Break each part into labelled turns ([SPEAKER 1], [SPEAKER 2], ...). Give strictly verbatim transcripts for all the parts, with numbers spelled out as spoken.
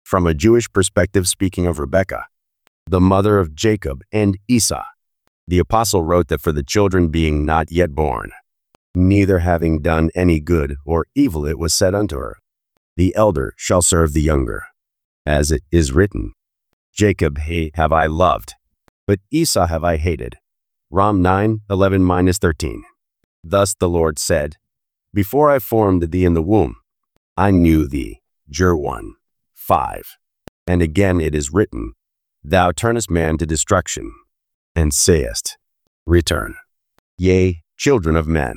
[SPEAKER 1] From a Jewish perspective, speaking of Rebekah, the mother of Jacob and Esau, the apostle wrote that for the children being not yet born, neither having done any good or evil, it was said unto her, the elder shall serve the younger. As it is written, Jacob have I loved, but Esau have I hated. Rom nine, eleven to thirteen. Thus the Lord said, before I formed thee in the womb, I knew thee. Jer one, five. And again it is written, thou turnest man to destruction, and sayest, return. Yea, children of men.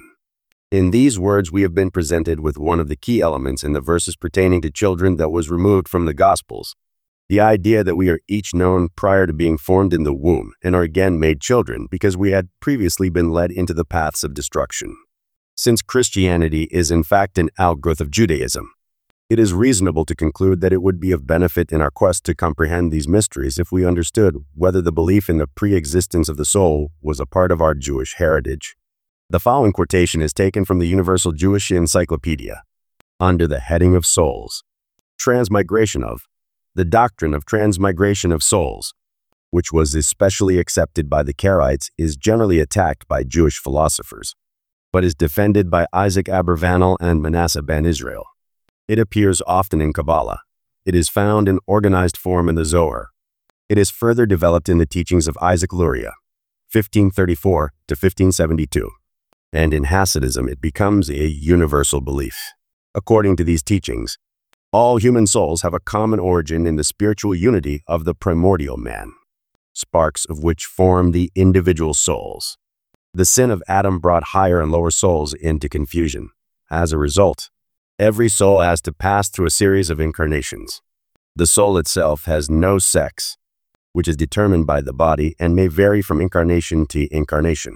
[SPEAKER 1] In these words we have been presented with one of the key elements in the verses pertaining to children that was removed from the Gospels. The idea that we are each known prior to being formed in the womb and are again made children because we had previously been led into the paths of destruction. Since Christianity is in fact an outgrowth of Judaism, it is reasonable to conclude that it would be of benefit in our quest to comprehend these mysteries if we understood whether the belief in the pre-existence of the soul was a part of our Jewish heritage. The following quotation is taken from the Universal Jewish Encyclopedia, under the heading of souls. Transmigration of, the doctrine of transmigration of souls, which was especially accepted by the Karaites, is generally attacked by Jewish philosophers, but is defended by Isaac Abravanel and Manasseh ben Israel. It appears often in Kabbalah. It is found in organized form in the Zohar. It is further developed in the teachings of Isaac Luria, fifteen thirty-four to fifteen seventy-two. And in Hasidism it becomes a universal belief. According to these teachings, all human souls have a common origin in the spiritual unity of the primordial man, sparks of which form the individual souls. The sin of Adam brought higher and lower souls into confusion. As a result, every soul has to pass through a series of incarnations. The soul itself has no sex, which is determined by the body and may vary from incarnation to incarnation.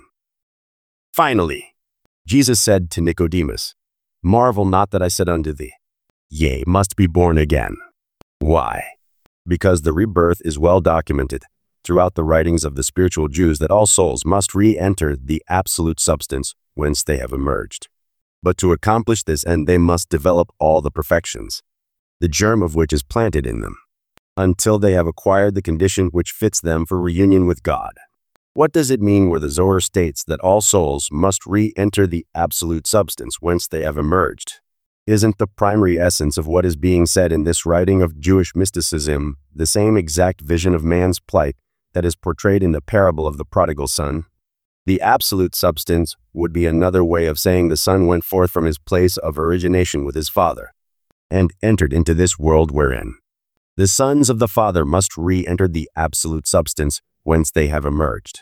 [SPEAKER 1] Finally, Jesus said to Nicodemus, marvel not that I said unto thee, yea, must be born again. Why? Because the rebirth is well documented throughout the writings of the spiritual Jews that all souls must re-enter the absolute substance whence they have emerged. But to accomplish this end, they must develop all the perfections, the germ of which is planted in them, until they have acquired the condition which fits them for reunion with God. What does it mean where the Zohar states that all souls must re-enter the absolute substance whence they have emerged? Isn't the primary essence of what is being said in this writing of Jewish mysticism the same exact vision of man's plight that is portrayed in the parable of the prodigal son? The absolute substance would be another way of saying the son went forth from his place of origination with his father and entered into this world wherein the sons of the Father must re-enter the absolute substance whence they have emerged.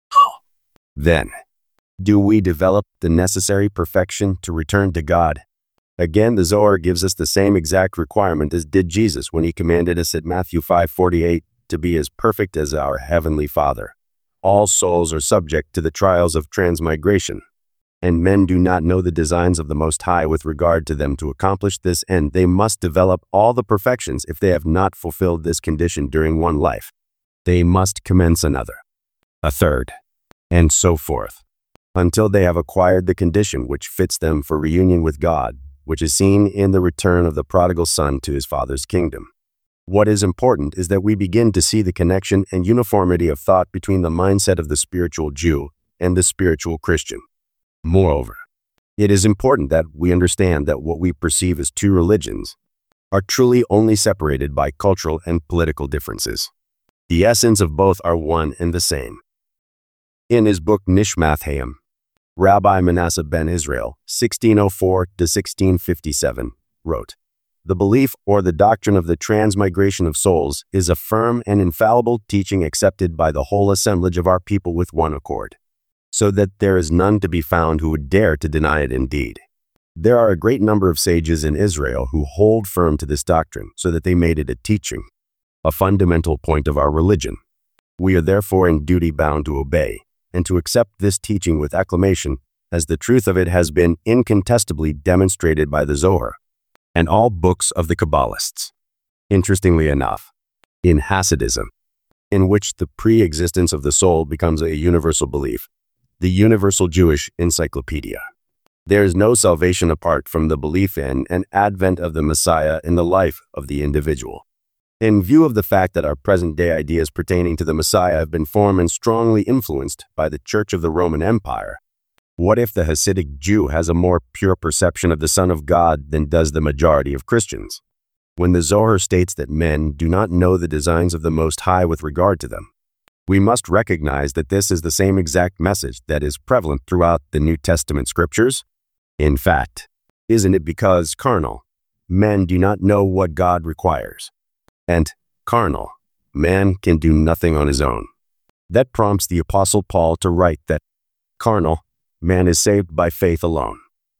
[SPEAKER 1] Then, do we develop the necessary perfection to return to God? Again, the Zohar gives us the same exact requirement as did Jesus when he commanded us at Matthew five forty-eight to be as perfect as our Heavenly Father. All souls are subject to the trials of transmigration, and men do not know the designs of the Most High with regard to them. To accomplish this end, they must develop all the perfections. If they have not fulfilled this condition during one life, they must commence another, a third, and so forth, until they have acquired the condition which fits them for reunion with God, which is seen in the return of the prodigal son to his father's kingdom. What is important is that we begin to see the connection and uniformity of thought between the mindset of the spiritual Jew and the spiritual Christian. Moreover, it is important that we understand that what we perceive as two religions are truly only separated by cultural and political differences. The essence of both are one and the same. In his book Nishmath Hayim, Rabbi Manasseh ben Israel, sixteen oh four to sixteen fifty-seven, wrote, the belief or the doctrine of the transmigration of souls is a firm and infallible teaching accepted by the whole assemblage of our people with one accord, so that there is none to be found who would dare to deny it indeed. There are a great number of sages in Israel who hold firm to this doctrine, so that they made it a teaching, a fundamental point of our religion. We are therefore in duty bound to obey, and to accept this teaching with acclamation, as the truth of it has been incontestably demonstrated by the Zohar and all books of the Kabbalists. Interestingly enough, in Hasidism, in which the pre-existence of the soul becomes a universal belief, the Universal Jewish Encyclopedia, there is no salvation apart from the belief in and advent of the Messiah in the life of the individual. In view of the fact that our present-day ideas pertaining to the Messiah have been formed and strongly influenced by the Church of the Roman Empire, what if the Hasidic Jew has a more pure perception of the Son of God than does the majority of Christians? When the Zohar states that men do not know the designs of the Most High with regard to them, we must recognize that this is the same exact message that is prevalent throughout the New Testament scriptures. In fact, isn't it because carnal, men do not know what God requires, and carnal, man can do nothing on his own? That prompts the Apostle Paul to write that carnal, man is saved by faith alone.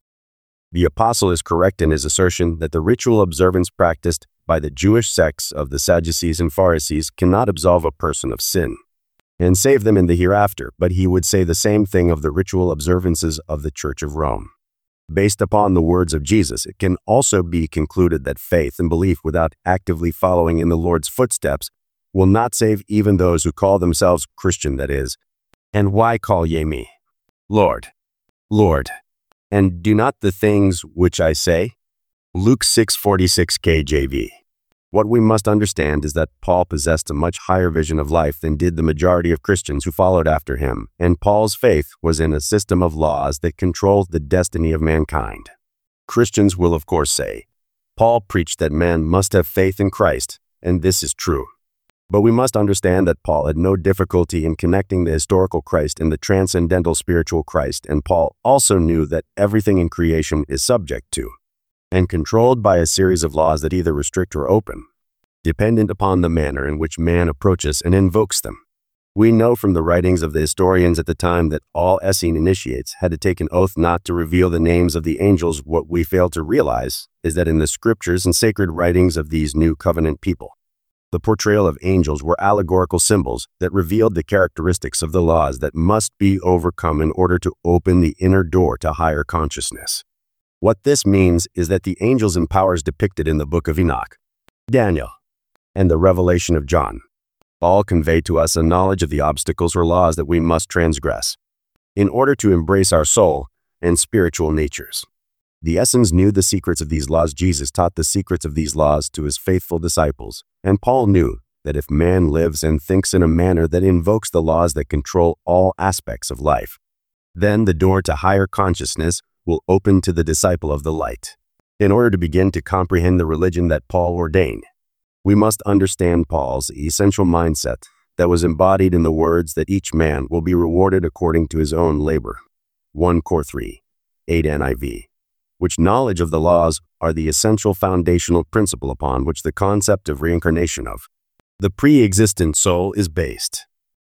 [SPEAKER 1] The apostle is correct in his assertion that the ritual observance practiced by the Jewish sects of the Sadducees and Pharisees cannot absolve a person of sin and save them in the hereafter, but he would say the same thing of the ritual observances of the Church of Rome. Based upon the words of Jesus, it can also be concluded that faith and belief without actively following in the Lord's footsteps will not save even those who call themselves Christian, that is. And why call ye me Lord, Lord, and do not the things which I say? Luke six forty-six K J V. What we must understand is that Paul possessed a much higher vision of life than did the majority of Christians who followed after him, and Paul's faith was in a system of laws that controlled the destiny of mankind. Christians will of course say, Paul preached that man must have faith in Christ, and this is true. But we must understand that Paul had no difficulty in connecting the historical Christ and the transcendental spiritual Christ, and Paul also knew that everything in creation is subject to and controlled by a series of laws that either restrict or open, dependent upon the manner in which man approaches and invokes them. We know from the writings of the historians at the time that all Essene initiates had to take an oath not to reveal the names of the angels. What we fail to realize is that in the scriptures and sacred writings of these new covenant people, the portrayal of angels were allegorical symbols that revealed the characteristics of the laws that must be overcome in order to open the inner door to higher consciousness. What this means is that the angels and powers depicted in the book of Enoch, Daniel, and the Revelation of John all convey to us a knowledge of the obstacles or laws that we must transgress in order to embrace our soul and spiritual natures. The Essenes knew the secrets of these laws. Jesus taught the secrets of these laws to his faithful disciples, and Paul knew that if man lives and thinks in a manner that invokes the laws that control all aspects of life, then the door to higher consciousness will open to the disciple of the light. In order to begin to comprehend the religion that Paul ordained, we must understand Paul's essential mindset that was embodied in the words that each man will be rewarded according to his own labor. First Cor three, eight N I V. Which knowledge of the laws are the essential foundational principle upon which the concept of reincarnation of the pre-existent soul is based.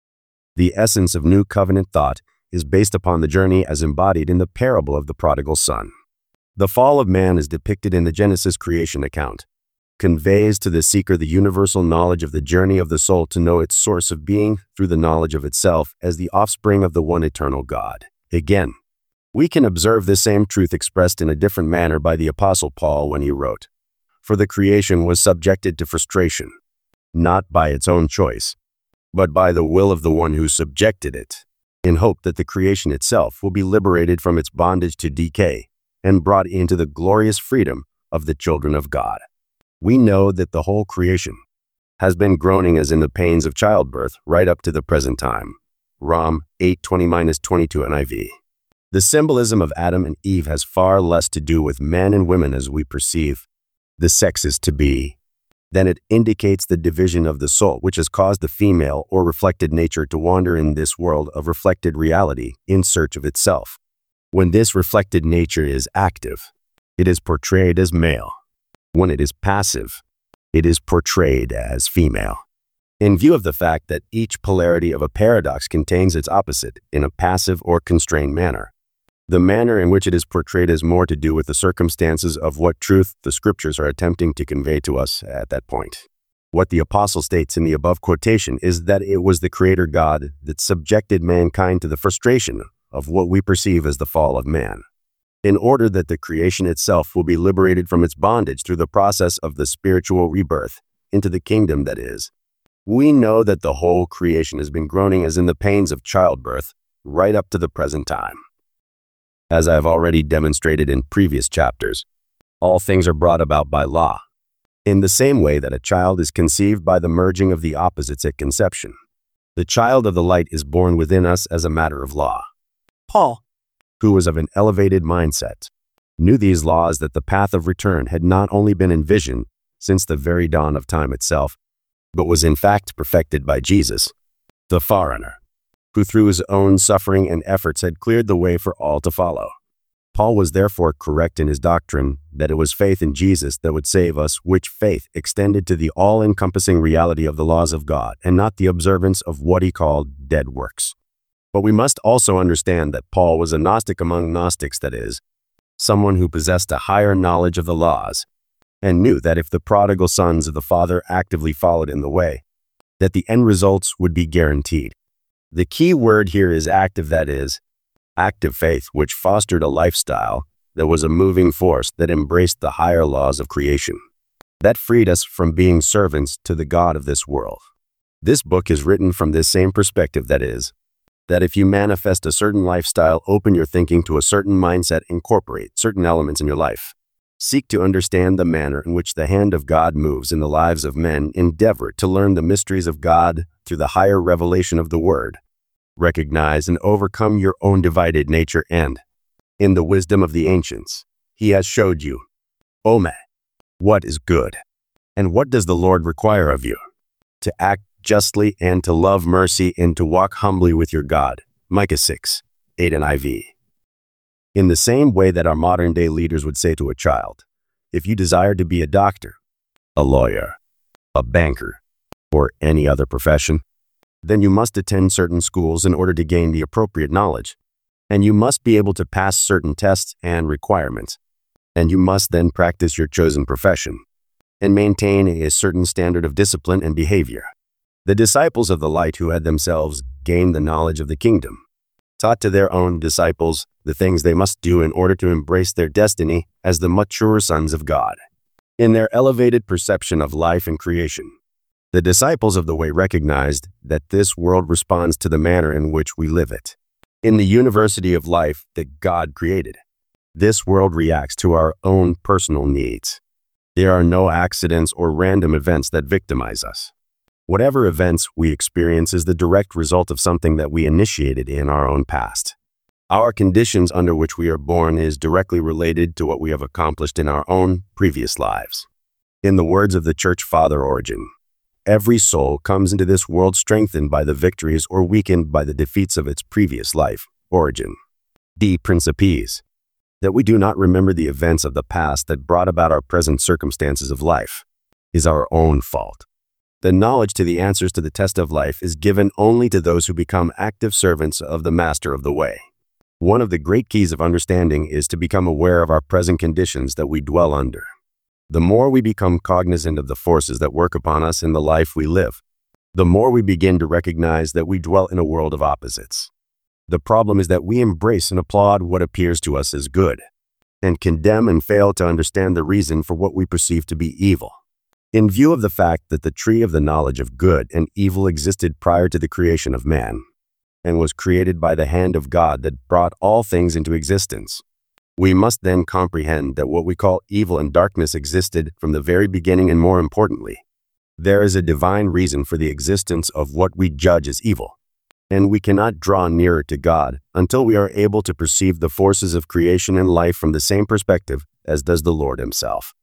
[SPEAKER 1] The essence of New Covenant thought is based upon the journey as embodied in the parable of the prodigal son. The fall of man is depicted in the Genesis creation account, conveys to the seeker the universal knowledge of the journey of the soul to know its source of being through the knowledge of itself as the offspring of the one eternal God. Again, we can observe this same truth expressed in a different manner by the Apostle Paul when he wrote, For the creation was subjected to frustration, not by its own choice, but by the will of the one who subjected it, in hope that the creation itself will be liberated from its bondage to decay and brought into the glorious freedom of the children of God. We know that the whole creation has been groaning as in the pains of childbirth right up to the present time. Rom eight twenty to twenty-two N I V. The symbolism of Adam and Eve has far less to do with men and women as we perceive the sexes to be, than it indicates the division of the soul which has caused the female or reflected nature to wander in this world of reflected reality in search of itself. When this reflected nature is active, it is portrayed as male. When it is passive, it is portrayed as female. In view of the fact that each polarity of a paradox contains its opposite in a passive or constrained manner, the manner in which it is portrayed has more to do with the circumstances of what truth the scriptures are attempting to convey to us at that point. What the apostle states in the above quotation is that it was the Creator God that subjected mankind to the frustration of what we perceive as the fall of man, in order that the creation itself will be liberated from its bondage through the process of the spiritual rebirth into the kingdom that is. We know that the whole creation has been groaning as in the pains of childbirth right up to the present time. As I have already demonstrated in previous chapters, all things are brought about by law, In the same way that a child is conceived by the merging of the opposites at conception, the child of the light is born within us as a matter of law. Paul, who was of an elevated mindset, knew these laws that the path of return had not only been envisioned since the very dawn of time itself, but was in fact perfected by Jesus, the forerunner, who through his own suffering and efforts had cleared the way for all to follow. Paul was therefore correct in his doctrine that it was faith in Jesus that would save us, which faith extended to the all-encompassing reality of the laws of God and not the observance of what he called dead works. But we must also understand that Paul was a Gnostic among Gnostics, that is, someone who possessed a higher knowledge of the laws and knew that if the prodigal sons of the Father actively followed in the way, that the end results would be guaranteed. The key word here is active, that is, active faith, which fostered a lifestyle that was a moving force that embraced the higher laws of creation, that freed us from being servants to the God of this world. This book is written from this same perspective, that is, that if you manifest a certain lifestyle, open your thinking to a certain mindset, incorporate certain elements in your life, seek to understand the manner in which the hand of God moves in the lives of men, endeavor to learn the mysteries of God through the higher revelation of the Word, recognize and overcome your own divided nature, and, in the wisdom of the ancients, he has showed you, O man, what is good, and what does the Lord require of you? To act justly and to love mercy and to walk humbly with your God. Micah six, eight N I V. In the same way that our modern-day leaders would say to a child, if you desire to be a doctor, a lawyer, a banker, or any other profession, then you must attend certain schools in order to gain the appropriate knowledge, and you must be able to pass certain tests and requirements, and you must then practice your chosen profession and maintain a certain standard of discipline and behavior. The disciples of the light, who had themselves gained the knowledge of the kingdom, taught to their own disciples the things they must do in order to embrace their destiny as the mature sons of God. In their elevated perception of life and creation, the disciples of the way recognized that this world responds to the manner in which we live it. In the university of life that God created, this world reacts to our own personal needs. There are no accidents or random events that victimize us. Whatever events we experience is the direct result of something that we initiated in our own past. Our conditions under which we are born is directly related to what we have accomplished in our own previous lives. In the words of the Church Father Origen, every soul comes into this world strengthened by the victories or weakened by the defeats of its previous life. Origen. De Principiis. That we do not remember the events of the past that brought about our present circumstances of life is our own fault. The knowledge to the answers to the test of life is given only to those who become active servants of the Master of the Way. One of the great keys of understanding is to become aware of our present conditions that we dwell under. The more we become cognizant of the forces that work upon us in the life we live, the more we begin to recognize that we dwell in a world of opposites. The problem is that we embrace and applaud what appears to us as good, and condemn and fail to understand the reason for what we perceive to be evil. In view of the fact that the tree of the knowledge of good and evil existed prior to the creation of man, and was created by the hand of God that brought all things into existence, we must then comprehend that what we call evil and darkness existed from the very beginning, and more importantly, there is a divine reason for the existence of what we judge as evil, and we cannot draw nearer to God until we are able to perceive the forces of creation and life from the same perspective as does the Lord himself.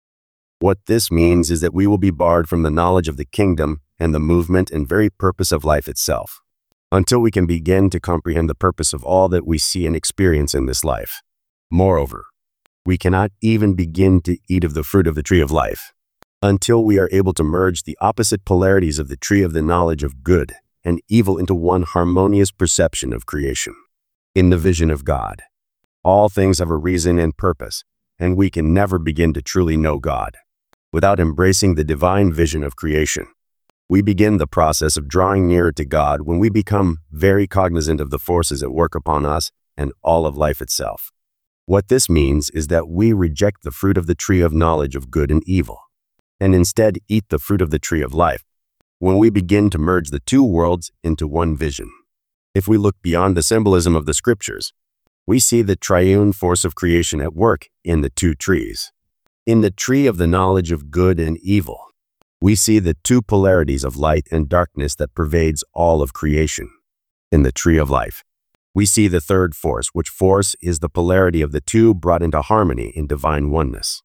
[SPEAKER 1] What this means is that we will be barred from the knowledge of the kingdom and the movement and very purpose of life itself, until we can begin to comprehend the purpose of all that we see and experience in this life. Moreover, we cannot even begin to eat of the fruit of the tree of life until we are able to merge the opposite polarities of the tree of the knowledge of good and evil into one harmonious perception of creation. In the vision of God, all things have a reason and purpose, and we can never begin to truly know God without embracing the divine vision of creation. We begin the process of drawing nearer to God when we become very cognizant of the forces at work upon us and all of life itself. What this means is that we reject the fruit of the tree of knowledge of good and evil, and instead eat the fruit of the tree of life when we begin to merge the two worlds into one vision. If we look beyond the symbolism of the scriptures, we see the triune force of creation at work in the two trees. In the tree of the knowledge of good and evil, we see the two polarities of light and darkness that pervades all of creation. In the tree of life, we see the third force, which force is the polarity of the two brought into harmony in divine oneness.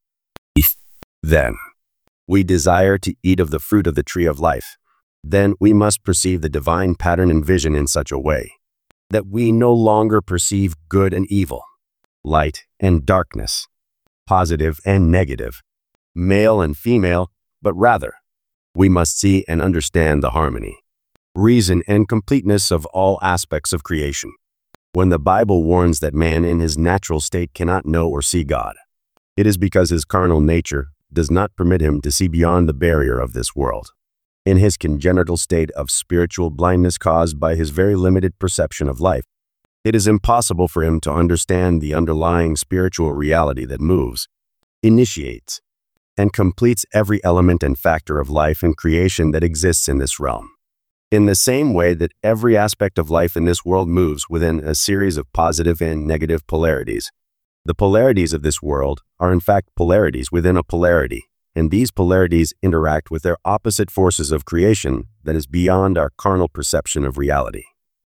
[SPEAKER 1] Then, we desire to eat of the fruit of the tree of life. Then we must perceive the divine pattern and vision in such a way that we no longer perceive good and evil, light and darkness, positive and negative, male and female, but rather, we must see and understand the harmony, reason, and completeness of all aspects of creation. When the Bible warns that man in his natural state cannot know or see God, it is because his carnal nature does not permit him to see beyond the barrier of this world. In his congenital state of spiritual blindness caused by his very limited perception of life, it is impossible for him to understand the underlying spiritual reality that moves, initiates, and completes every element and factor of life and creation that exists in this realm. In the same way that every aspect of life in this world moves within a series of positive and negative polarities, the polarities of this world are in fact polarities within a polarity, and these polarities interact with their opposite forces of creation that is beyond our carnal perception of reality.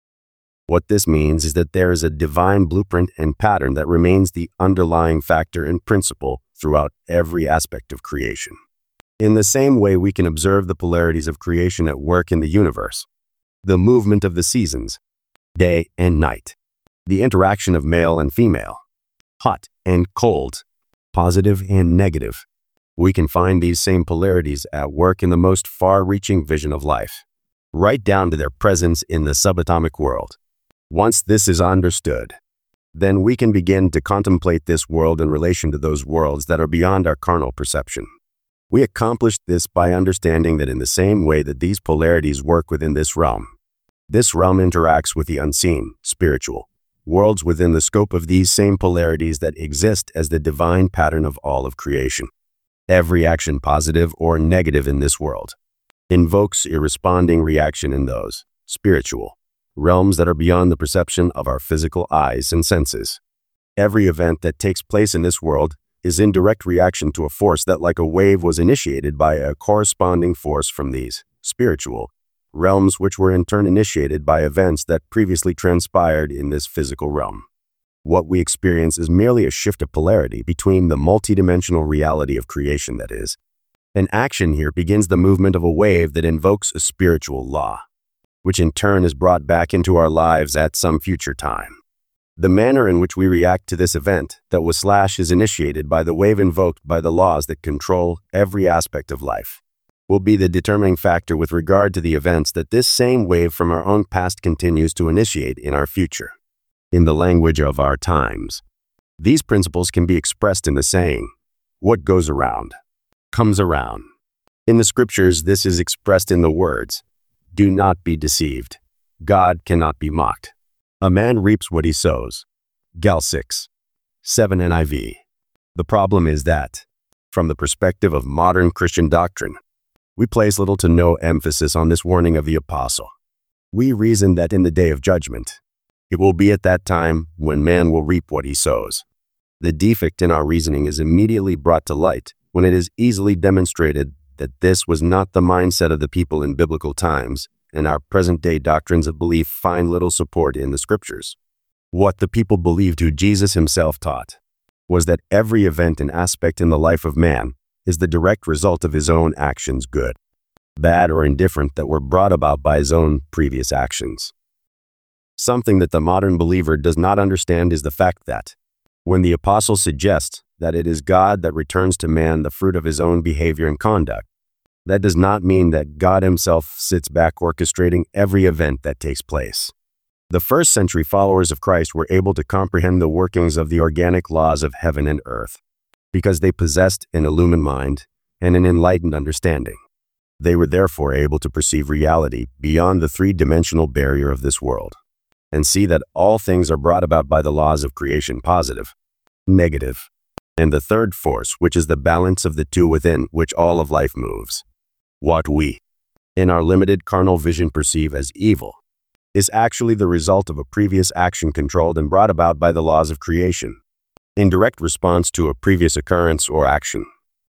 [SPEAKER 1] What this means is that there is a divine blueprint and pattern that remains the underlying factor and principle throughout every aspect of creation. In the same way we can observe the polarities of creation at work in the universe, the movement of the seasons, day and night, the interaction of male and female, hot and cold, positive and negative, we can find these same polarities at work in the most far-reaching vision of life, right down to their presence in the subatomic world. Once this is understood, then we can begin to contemplate this world in relation to those worlds that are beyond our carnal perception. We accomplish this by understanding that in the same way that these polarities work within this realm, this realm interacts with the unseen, spiritual, worlds within the scope of these same polarities that exist as the divine pattern of all of creation. Every action, positive or negative in this world, invokes a responding reaction in those spiritual realms that are beyond the perception of our physical eyes and senses. Every event that takes place in this world is in direct reaction to a force that, like a wave, was initiated by a corresponding force from these spiritual realms, which were in turn initiated by events that previously transpired in this physical realm. What we experience is merely a shift of polarity between the multidimensional reality of creation, that is. An action here begins the movement of a wave that invokes a spiritual law, which in turn is brought back into our lives at some future time. The manner in which we react to this event that was slash is initiated by the wave invoked by the laws that control every aspect of life, will be the determining factor with regard to the events that this same wave from our own past continues to initiate in our future. In the language of our times, these principles can be expressed in the saying, "What goes around, comes around." In the scriptures, this is expressed in the words, "Do not be deceived. God cannot be mocked. A man reaps what he sows." Gal six, seven N I V. The problem is that, from the perspective of modern Christian doctrine, we place little to no emphasis on this warning of the apostle. We reason that in the day of judgment, it will be at that time when man will reap what he sows. The defect in our reasoning is immediately brought to light when it is easily demonstrated that this was not the mindset of the people in biblical times, and our present-day doctrines of belief find little support in the scriptures. What the people believed, who Jesus himself taught, was that every event and aspect in the life of man is the direct result of his own actions, good, bad, or indifferent, that were brought about by his own previous actions. Something that the modern believer does not understand is the fact that, when the apostle suggests that it is God that returns to man the fruit of his own behavior and conduct, that does not mean that God himself sits back orchestrating every event that takes place. The first century followers of Christ were able to comprehend the workings of the organic laws of heaven and earth, because they possessed an illumined mind and an enlightened understanding. They were therefore able to perceive reality beyond the three-dimensional barrier of this world, and see that all things are brought about by the laws of creation, positive, negative, and the third force, which is the balance of the two within which all of life moves. What we, in our limited carnal vision, perceive as evil, is actually the result of a previous action controlled and brought about by the laws of creation, in direct response to a previous occurrence or action.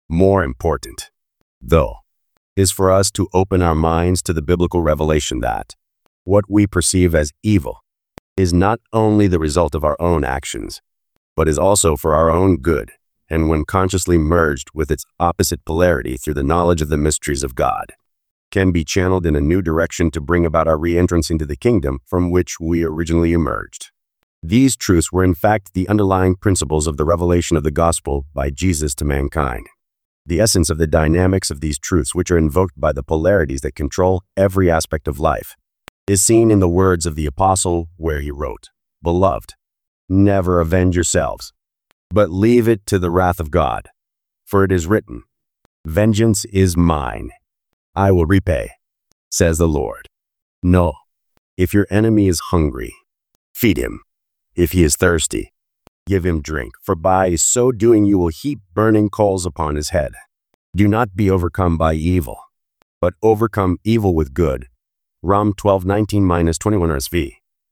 [SPEAKER 1] More important, though, is for us to open our minds to the biblical revelation that what we perceive as evil is not only the result of our own actions, but is also for our own good, and when consciously merged with its opposite polarity through the knowledge of the mysteries of God, can be channeled in a new direction to bring about our re-entrance into the kingdom from which we originally emerged. These truths were in fact the underlying principles of the revelation of the gospel by Jesus to mankind. The essence of the dynamics of these truths, which are invoked by the polarities that control every aspect of life, is seen in the words of the apostle where he wrote, "Beloved, never avenge yourselves, but leave it to the wrath of God. For it is written, 'Vengeance is mine, I will repay,' says the Lord." No, if your enemy is hungry, feed him. If he is thirsty, give him drink, for by so doing you will heap burning coals upon his head. Do not be overcome by evil, but overcome evil with good. Rom twelve nineteen twenty-one R S V.